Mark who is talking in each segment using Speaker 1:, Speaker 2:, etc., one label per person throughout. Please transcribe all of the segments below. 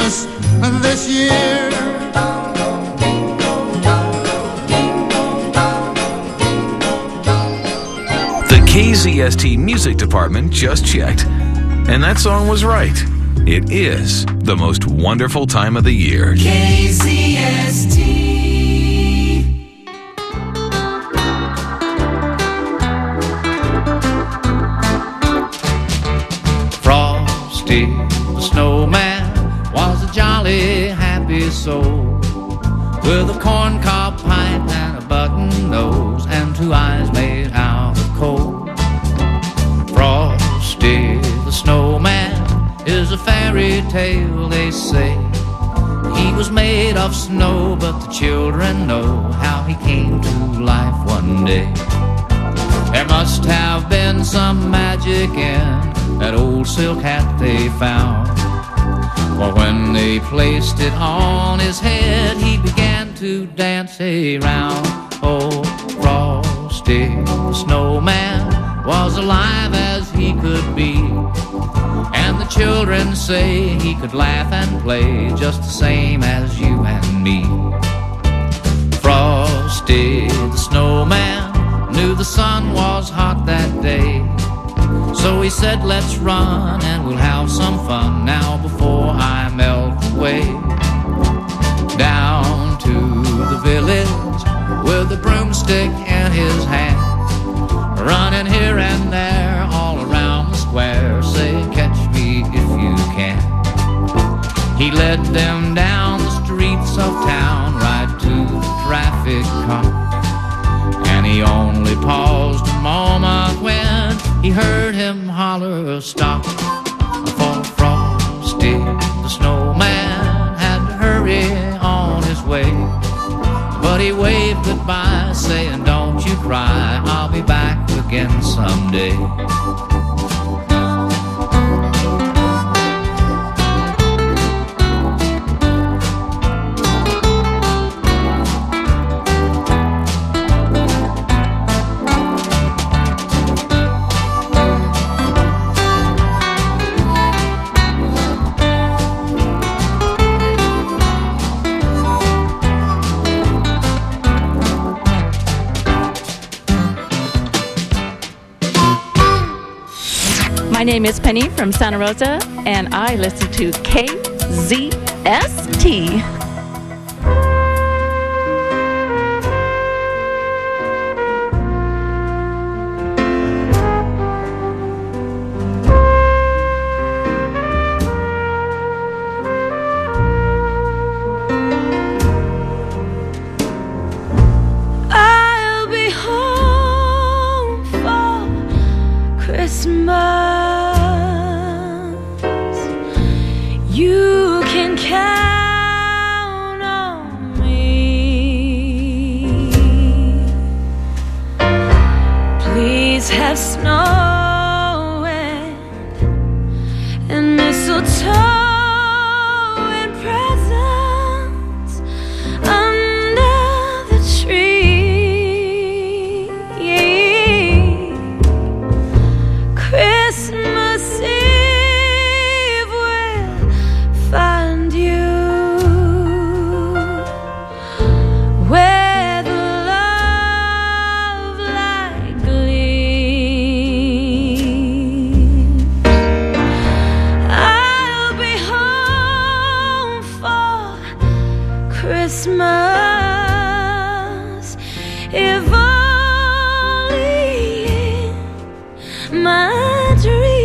Speaker 1: Christmas this year.
Speaker 2: The KZST Music Department just checked, and that song was right. It is the most wonderful time of the year.
Speaker 3: KZST.
Speaker 4: Frosty the snowman was a jolly happy soul, with a corncob pipe and a button nose and two eyes made out of coal. Frosty the snowman is a fairy tale, they say. He was made of snow, but the children know how he came to life one day. There must have been some magic in that old silk hat they found, for when they placed it on his head, he began to dance around. Oh, Frosty the snowman was alive as he could be, and the children say he could laugh and play just the same as you and me. Frosty the snowman knew the sun was hot that day, so he said, let's run and we'll have some fun now before I melt away. Down to the village with a broomstick in his hand, running here and there all around the square, say, catch me if you can. He led them down the streets of town right to the traffic cop, and he only paused a moment when he heard him holler, stop. For Frosty the snowman had to hurry on his way, but he waved goodbye saying, don't you cry, I'll be back again someday.
Speaker 5: My name is Penny from Santa Rosa, and I listen to KZST.
Speaker 6: I'll be home for Christmas. You can count on me. Please have snow and mistletoe and presents under the tree. Christmas Eve will find you where the love light gleams. I'll be home for Christmas, if only in my dreams.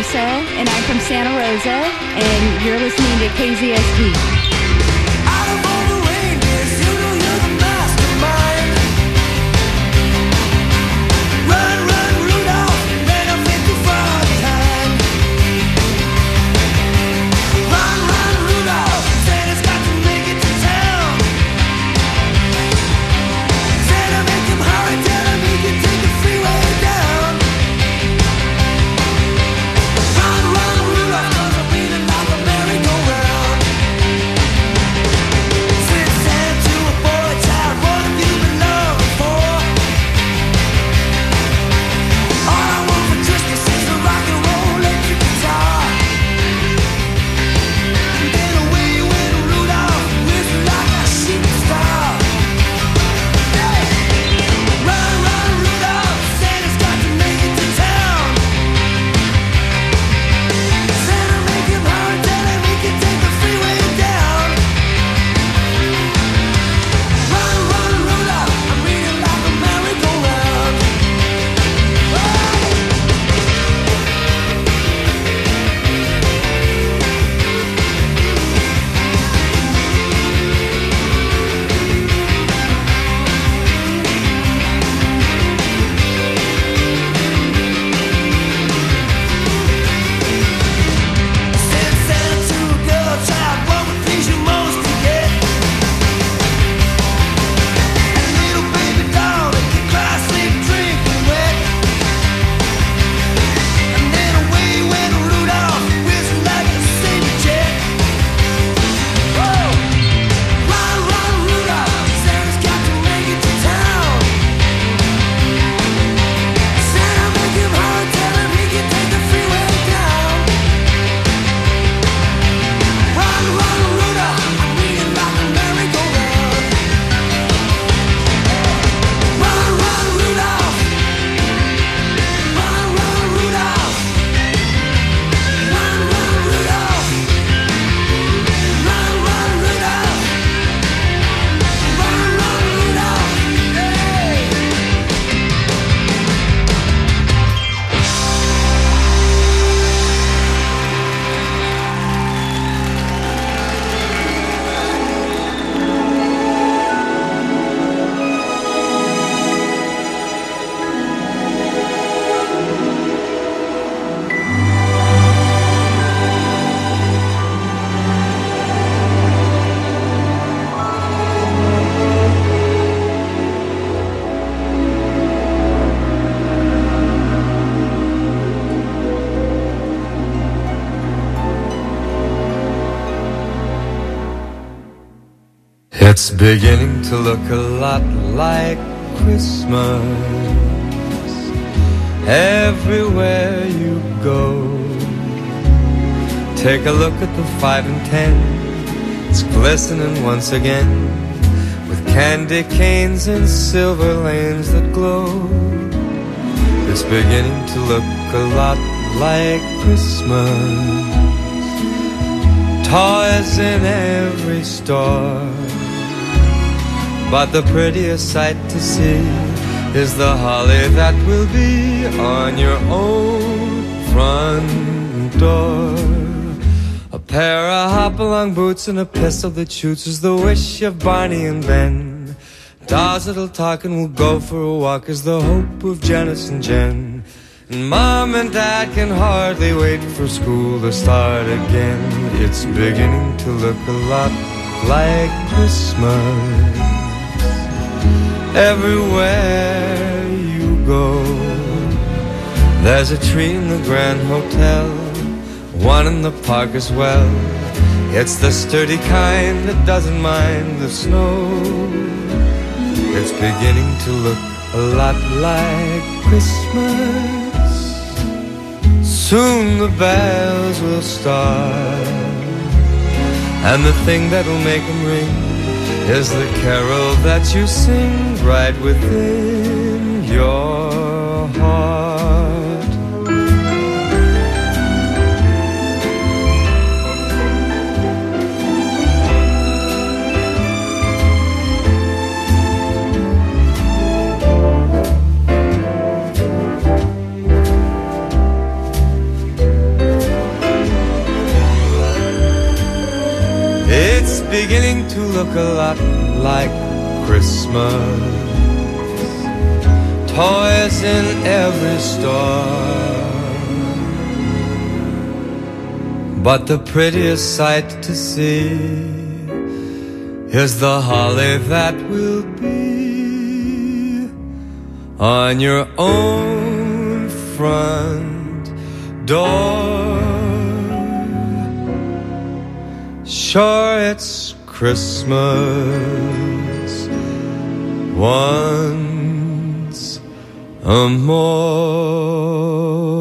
Speaker 5: Lisa, and I'm from Santa Rosa, and you're listening to KZST.
Speaker 7: It's beginning to look a lot like Christmas everywhere you go. Take a look at the 5 and 10. It's glistening once again with candy canes and silver lanes that glow. It's beginning to look a lot like Christmas. Toys in every store, but the prettiest sight to see is the holly that will be on your own front door. A pair of hop-along boots and a pistol that shoots is the wish of Barney and Ben. Dolls that'll talk and will go for a walk is the hope of Janice and Jen. And Mom and Dad can hardly wait for school to start again. It's beginning to look a lot like Christmas everywhere you go. There's a tree in the Grand Hotel, one in the park as well. It's the sturdy kind that doesn't mind the snow. It's beginning to look a lot like Christmas. Soon the bells will start, and the thing that'll make them ring is the carol that you sing right within your heart. beginning to look a lot like Christmas. Toys in every store, but the prettiest sight to see is the holly that will be on your own front door. Sure, it's Christmas once more.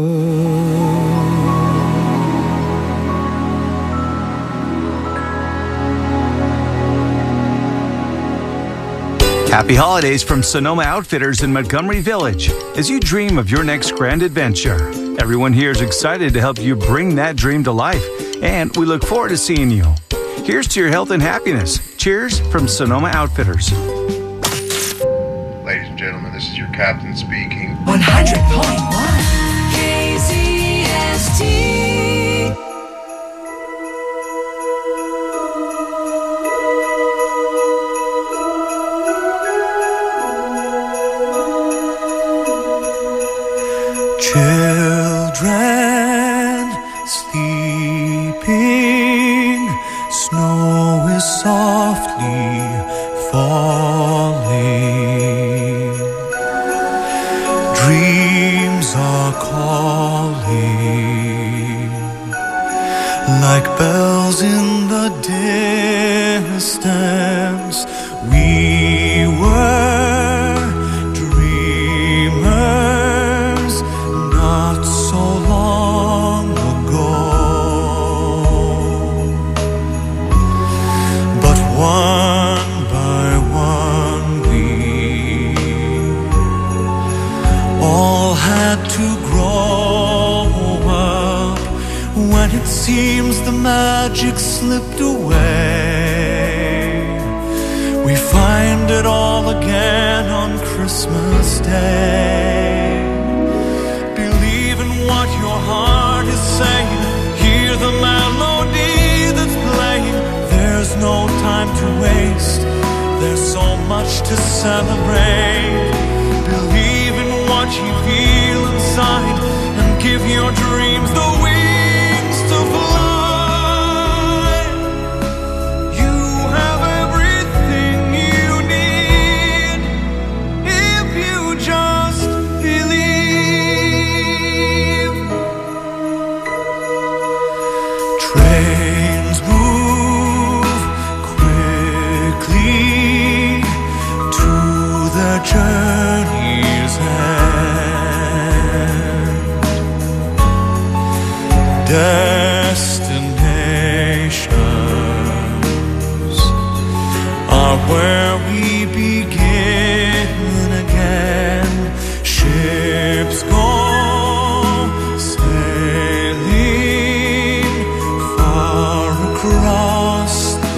Speaker 8: Happy holidays from Sonoma Outfitters in Montgomery Village as you dream of your next grand adventure. Everyone here is excited to help you bring that dream to life, and we look forward to seeing you. Here's to your health and happiness. Cheers from Sonoma Outfitters.
Speaker 9: Ladies and gentlemen, this is your captain speaking.
Speaker 3: 100.1 KZST.
Speaker 1: Children sleeping, snow is softly falling, dreams are calling like bells in the distance. We were dreamers not so long ago, but one by one we all had to grow up. When it seems the magic slipped away, we find it all again on Christmas Day. Believe in what your heart is saying, hear the melody that's playing. There's no time to waste, there's so much to celebrate. Believe in what you feel inside and give your dreams the wings to fly. You have everything you need if you just believe. Trains move quickly to their journey's end. Destinations are where we begin again. Ships go sailing far across the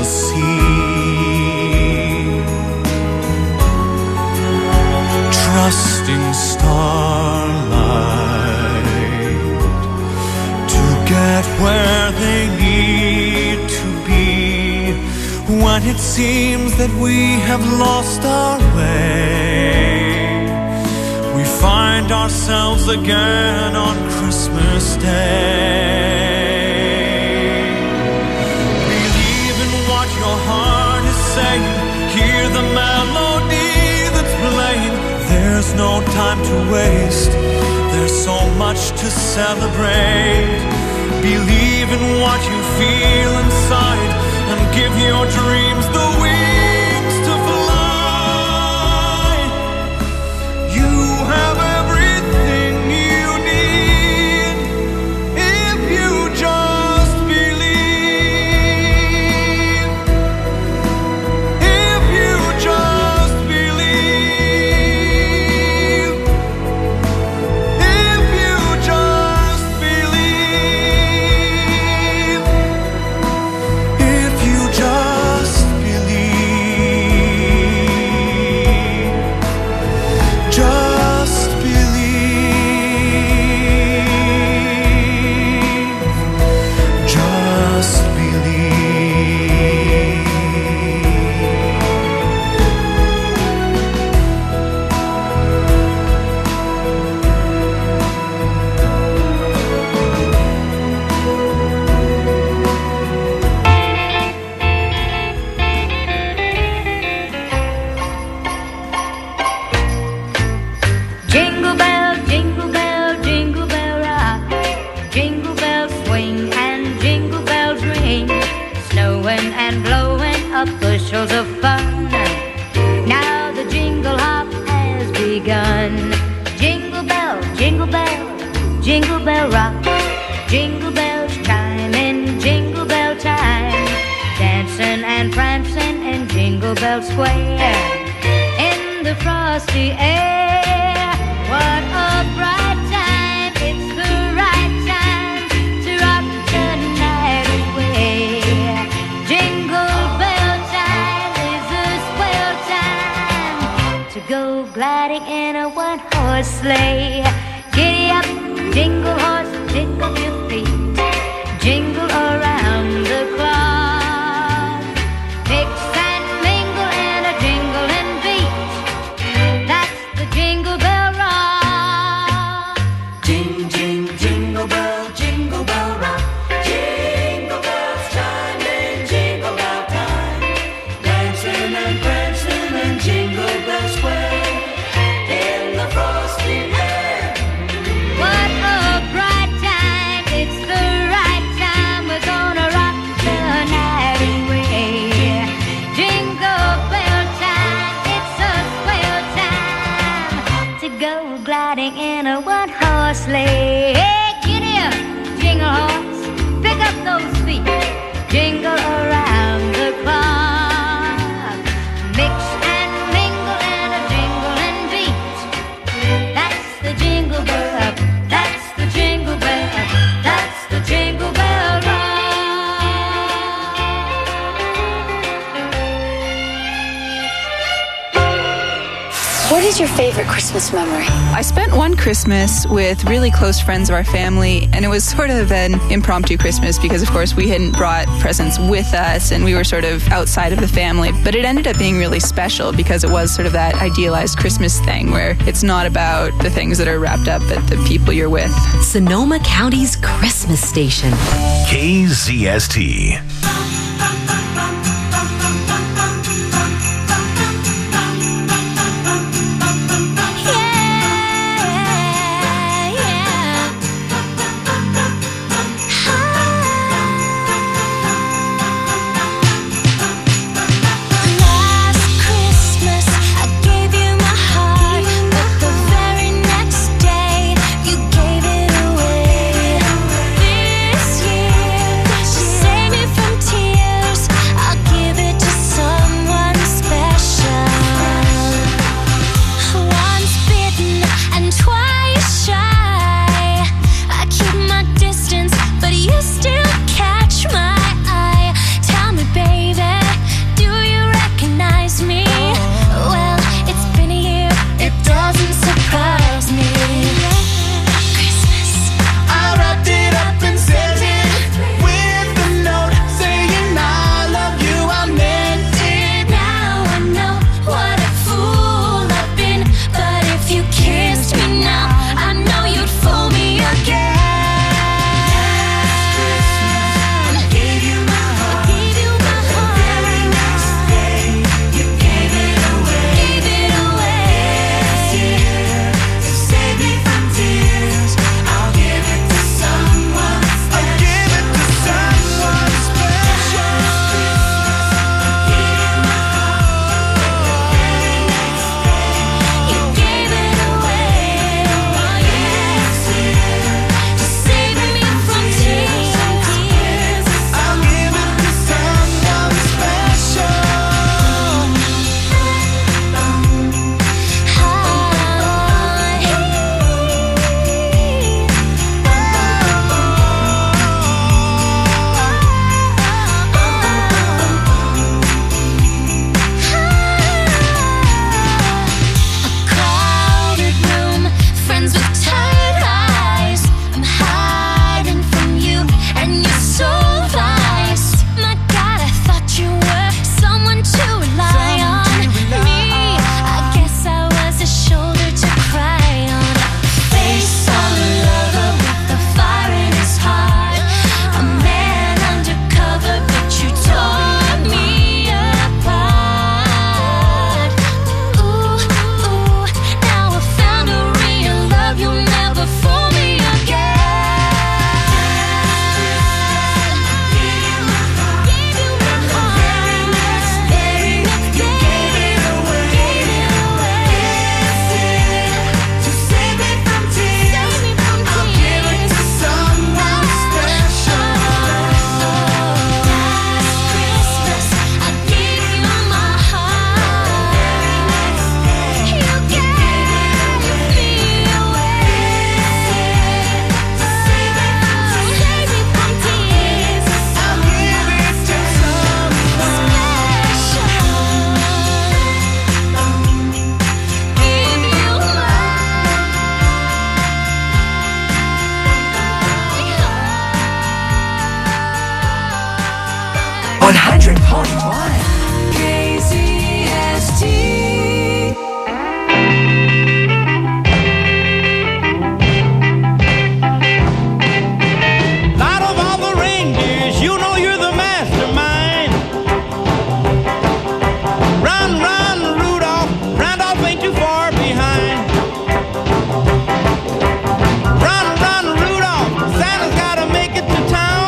Speaker 1: sea, trusting starlight to get where they need to be. When it seems that we have lost our way, we find ourselves again on Christmas Day. Believe in what your heart is saying, hear the melody that's playing. There's no time to waste, there's so much to celebrate. Believe in what you feel inside and give your dreams the wings to fly. You have everything you need if you just believe. If you just believe. If you just believe.
Speaker 10: bells of fun. Now the jingle hop has begun. Jingle bell, jingle bell, jingle bell rock. Jingle bells chime in Jingle Bell time. Dancing and prancing in Jingle Bell Square. In the frosty air, what a bright time. It's the right time to rock the night away. Jingle bell time is a swell time to go gliding in a one-horse sleigh. Giddy up, jingle horse, pick up your feet. Jingle around the clock. Mix and mingle in a jingling beat. That's the Jingle Bell Rock.
Speaker 3: Jing, jing, jingle bell rock. Jingle bells chime in Jingle Bell time. Dancing and prancing in Jingle Bell Square. In the frosty air.
Speaker 10: What a bright time. It's the right time. We're gonna rock the night away. Jingle bell time. It's a swell time to go gliding in a one-horse sleigh. Hey, giddy up, jingle horse. Pick up those feet. Jingle around the clock. Mix and mingle in a jingling beat. That's the Jingle Bell. That's the Jingle Bell. That's the Jingle Bell Rock.
Speaker 11: What is your favorite Christmas memory?
Speaker 12: I spent one Christmas with really close friends of our family, and it was sort of an impromptu Christmas because, of course, we hadn't brought presents with us and we were sort of outside of the family. But it ended up being really special because it was sort of that idealized Christmas thing where it's not about the things that are wrapped up, but the people you're with.
Speaker 13: Sonoma County's Christmas station.
Speaker 2: KZST.
Speaker 6: Save me from
Speaker 3: 100.1 KZST.
Speaker 14: Out of all the reindeers, you know you're the mastermind. Run, run, Rudolph. Randolph ain't too far behind. Run, run, Rudolph. Santa's gotta make it to town.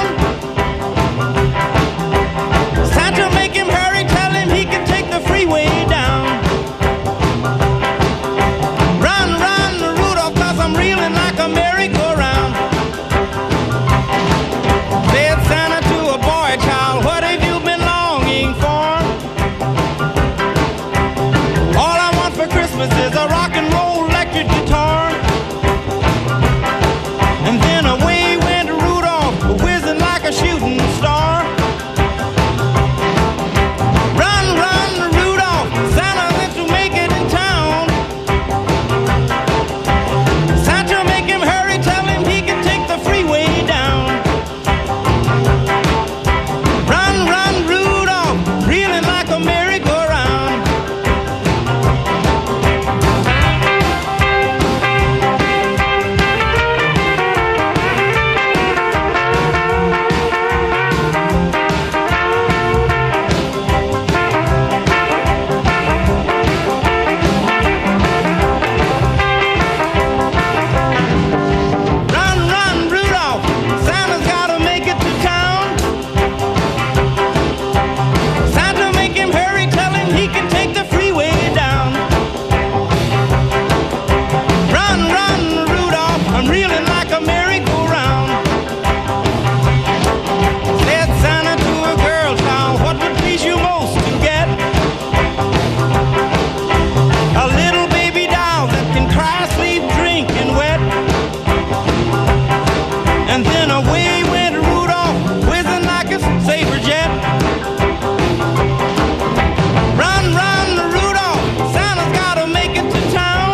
Speaker 14: Santa, make him hurry. Tell him he can take the freeway down. Run, run, Rudolph, 'cause I'm reeling like a merry-go-round. Said Santa to a boy child, what have you been longing for? All I want for Christmas is a rock and roll electric guitar. And then away went Rudolph, whizzing like a shooting star. Run, run, Rudolph, Santa wants to make it in town. Santa, make him hurry, tell him he can take the freeway down. Run, run, Rudolph, reeling like a merry-go-round. Run, run, Rudolph, Santa's gotta make it to town. Santa, make him hurry, tell him he can take the freeway down. Run, run, Rudolph, I'm reeling like a merry-go-round. Said Santa to a girl child, what would please you most to get? A little baby doll that can cry, sleep, drink, and wet. And then away went Rudolph, whizzing like a saber jet. Run, run, Rudolph, Santa's gotta make it to town.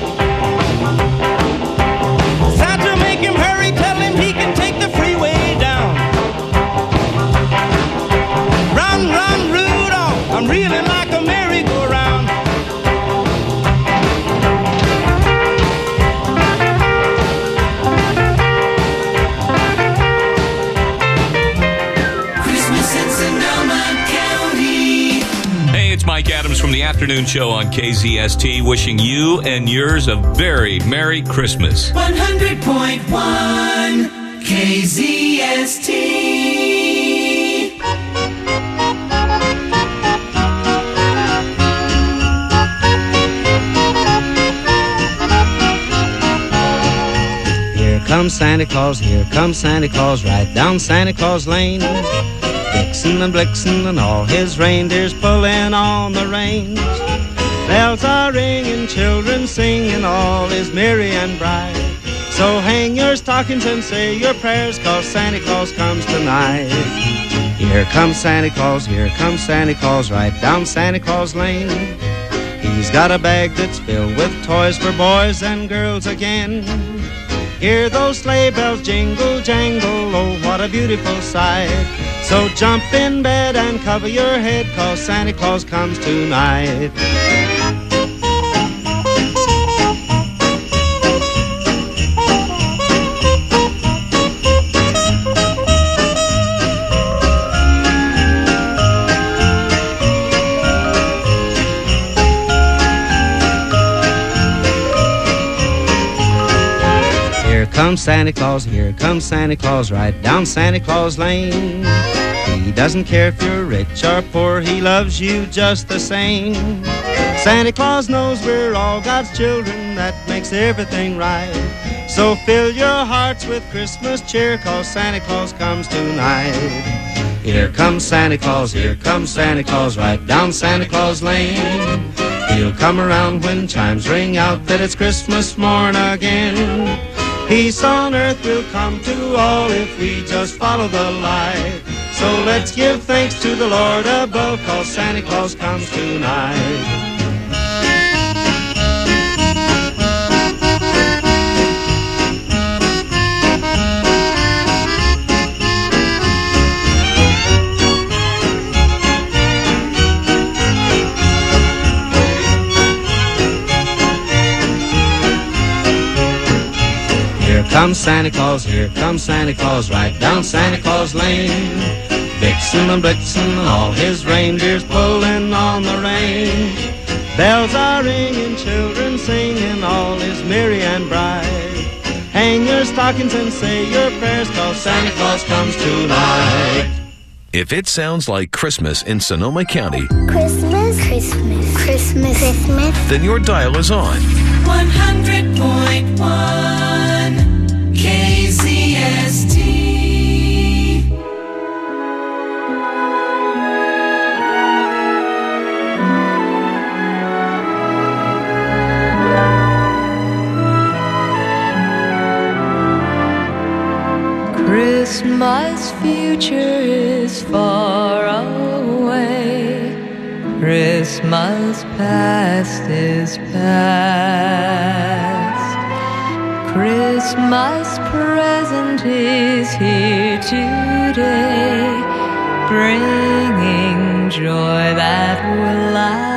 Speaker 14: Santa, make him hurry, tell him he can take the freeway down. Run, run, Rudolph, I'm reeling like a merry-go-round.
Speaker 3: Christmas in Sonoma County.
Speaker 15: Hey, it's Mike Adams from the afternoon show on KZST, wishing you and yours a very Merry Christmas.
Speaker 3: 100.1 KZST.
Speaker 16: Here comes Santa Claus, here comes Santa Claus, right down Santa Claus Lane. Vixen and Blixen and all his reindeers pulling on the reins. Bells are ringing, children singing, all is merry and bright. So hang your stockings and say your prayers, 'cause Santa Claus comes tonight. Here comes Santa Claus, here comes Santa Claus, right down Santa Claus Lane. He's got a bag that's filled with toys for boys and girls again. Hear those sleigh bells jingle, jangle, oh, what a beautiful sight. So jump in bed and cover your head, 'cause Santa Claus comes tonight. Here comes Santa Claus, here comes Santa Claus, right down Santa Claus Lane. He doesn't care if you're rich or poor, he loves you just the same. Santa Claus knows we're all God's children, that makes everything right. So fill your hearts with Christmas cheer, 'cause Santa Claus comes tonight. Here comes Santa Claus, here comes Santa Claus, right down Santa Claus Lane. He'll come around when chimes ring out that it's Christmas morn again. Peace on earth will come to all if we just follow the light. So let's give thanks to the Lord above, 'cause Santa Claus comes tonight. comes Santa Claus, here comes Santa Claus, right down Santa Claus Lane. Vixen and Blitzen and all his reindeers pulling on the reins. Bells are ringing, children singing, all is merry and bright. Hang your stockings and say your prayers, 'cause Santa Claus comes tonight.
Speaker 2: If it sounds like Christmas in Sonoma County,
Speaker 17: Christmas, Christmas, Christmas, Christmas,
Speaker 2: then your dial is on.
Speaker 3: 100.1 KZST.
Speaker 18: Christmas future is far away. Christmas past is past. Christmas present is here today, bringing joy that will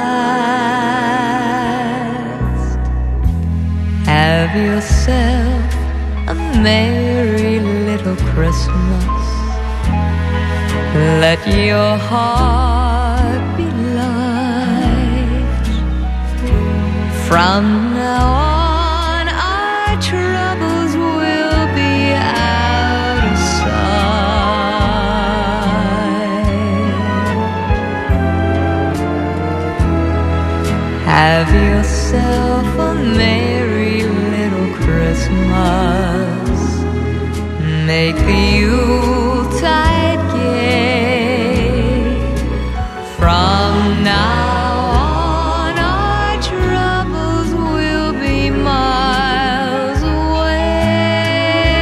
Speaker 18: last. Have yourself a merry little Christmas. Let your heart be light. From now on, our troubles will be out of sight. Have yourself a merry little Christmas. Make the Yuletide gay. From now on, our troubles will be miles away.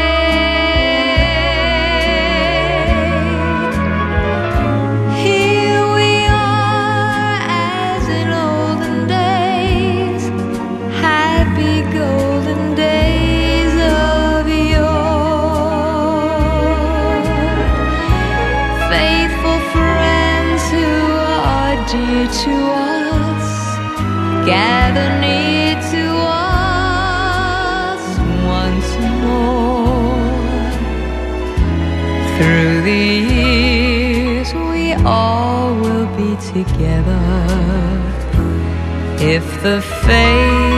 Speaker 18: Here we are as in olden days, happy golden days of yore. Faithful friends who are dear to us, gather near to us once more. Through the years we all will be together, if the faith